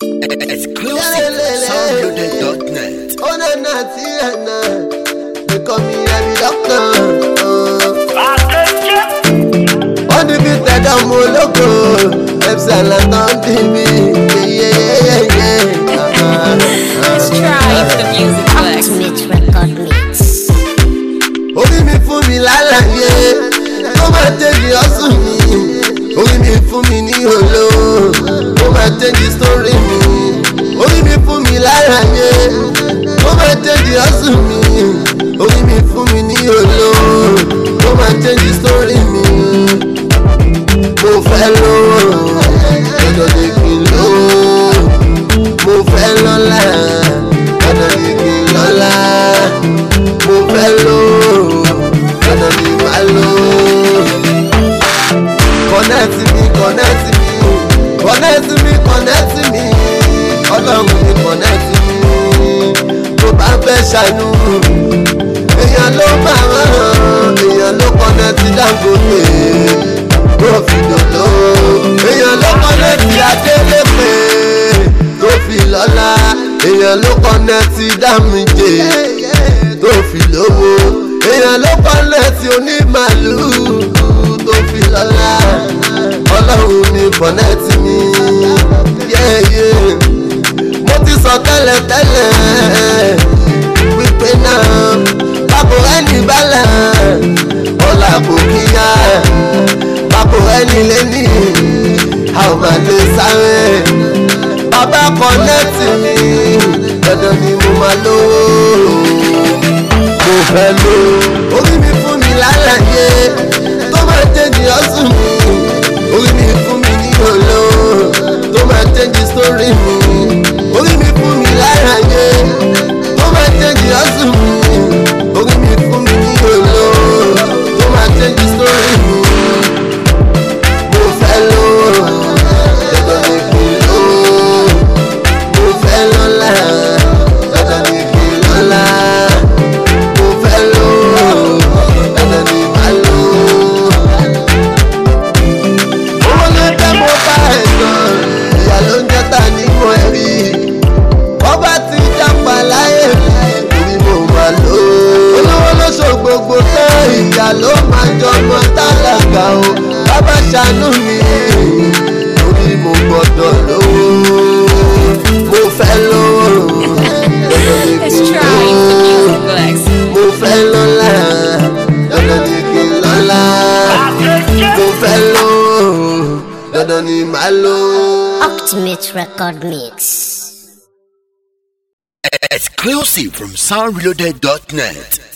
Exclusive soundloaded.net. Oh na na Tiana, they call me every doctor. On the beat that I'm loco, excellent on TV. Yeah. Let's try the music flex. Ultimate record mix. Orí mi fún mi lálàyé, ó máa tẹ̀lé ọ̀sùn mi. Orí mi fún mi ní holo, ó máa tẹ̀lé story mi. Orí mi fún mi lálàyé, ó máa tẹ̀lé ọ̀sùn mi. Orí mi fún mi ní holo, ó máa tẹ̀lé story mi. Mo fẹ́ lówó, dandan ni kí n lówó. Mo fẹ́ lọ́lá, dandan ni kí n lọ́lá. Mo fẹ́ lówó, dandan ni màá lówó. Connect me, Ọlọ́run ni connect me. Tó bá fẹ́ ṣàánú, èèyàn ló bá rán, èèyàn ló connect Dangote. Tó fi dòdò, èèyàn ló connect Adélépè. Tó fi lọ́lá, èèyàn ló connect Dámijé. Tó fi lówó, èèyàn ló connect Onímàlú. Tó fi lọ́lá, Ọlọ́run ni connect mi. Mo ti sọ tẹ́lẹ̀ wípé náà bábo ẹni bálà ọ̀la kò kíyà, bábo ẹni lẹ́ni a ò máa lè sáré. Bàbá connect mi, dandan ni mo máa lówó. Mo fẹ́ lówó, orí mi fún mi lálàyé tó máa tẹ̀lé ọ̀sùn mi. Orí mi fún mi ní holo, tó máa tẹ̀lé story mi. Orí mi fún mi lálàyé, tó máa tẹ̀lé ọ̀sùn mi. Orí mi fún mi ní holo, tó máa tẹ̀lé story mi. Mo fẹ́ lówó, dandan ni kí n lówó. Mo fẹ́ lọ́lá, dandan ni kí n lọ́lá. Mo fẹ́ lówó, dandan ni màá lówó. Owó ló jẹ́ mo bá ẹ̀ tán, ìyá ló ń jẹ́ ta ní mo ẹ̀rí. Ọba ti jápa láyé mi, torí mo máa lò ó. Olówó ló ṣò gbogbo tán, ìyá ló máa jọmọ tálákà o. Bàbá ṣàánú mi, torí mo gbọ́dọ̀ lówó. Mo fẹ́ lówó, dandan ni Let's kí n try the lówó. music flex. Mo fẹ́ lọ́lá, dandan ni kí n lọ́lá. Mo fẹ́ lówó, dandan ni màá lówó. Ultimate record mix. Exclusive from soundloaded.net.